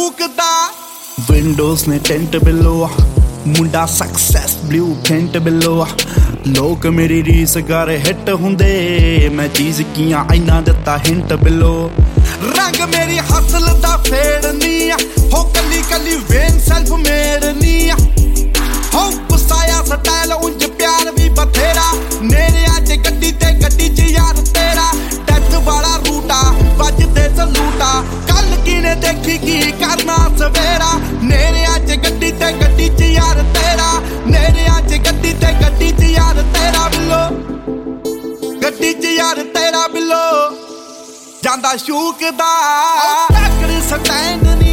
ਸ਼ੂਕਦਾ windows ਨੇ tent ਬਿਲੋ ਮੁੰਡਾ success blue print ਬਿਲੋ ਲੋਕ ਮੇਰੀ ਰੀਸ ਕਰ ਹਿੱਟ ਹੁੰਦੇ ਮੈਂ ਚੀਜ਼ ਕੀਆਂ ਇੰਨਾ ਦਿੱਤਾ ਹਿੰਟ ਬਿਲੋ ਰੰਗ ਮੇਰੀ ਹਸਲ ਦਾ ਫੇੜ ਨੀ ਹੋ ਕੱਲੀ ਕੱਲੀ ਵੇਨ ਸੈਲਫ ਮੇਡ ਨੀ ਹੋ ਗੁੱਸਾਇਆ ਸਟਾਈਲ ਉਂਝ ਪਿਆਰ ਵੀ ਬਥੇਰਾ ਨੇੜਿਆਂ ਚ ਗੱਡੀ ਤੇ ਗੱਡੀ ਚ ਯਾਰ ਤੇਰਾ ਡੈਥ ਵਾਲਾ ਰੂਟਾ ਵੱਜਦੇ ਸਲੂਟਾ ਕੱਲ ਕਿਨੇ ਦੇਖੀ ਕੀ ਕਰਨਾ ਸਵੇਰਾ ਨੇੜਿਆਂ ਚ ਗੱਡੀ ਤੇ ਗੱਡੀ ਚ ਯਾਰ ਤੇਰਾ ਨੇੜਿਆਂ ਚ ਗੱਡੀ ਤੇ ਗੱਡੀ ਚ ਯਾਰ ਤੇਰਾ ਬਿੱਲੋ ਗੱਡੀ ਚ ਯਾਰ ਤੇਰਾ ਬਿੱਲੋ ਜਾਂਦਾ ਸ਼ੂਕਦਾ ਟੱਕਰ ਸਟੈਂਡ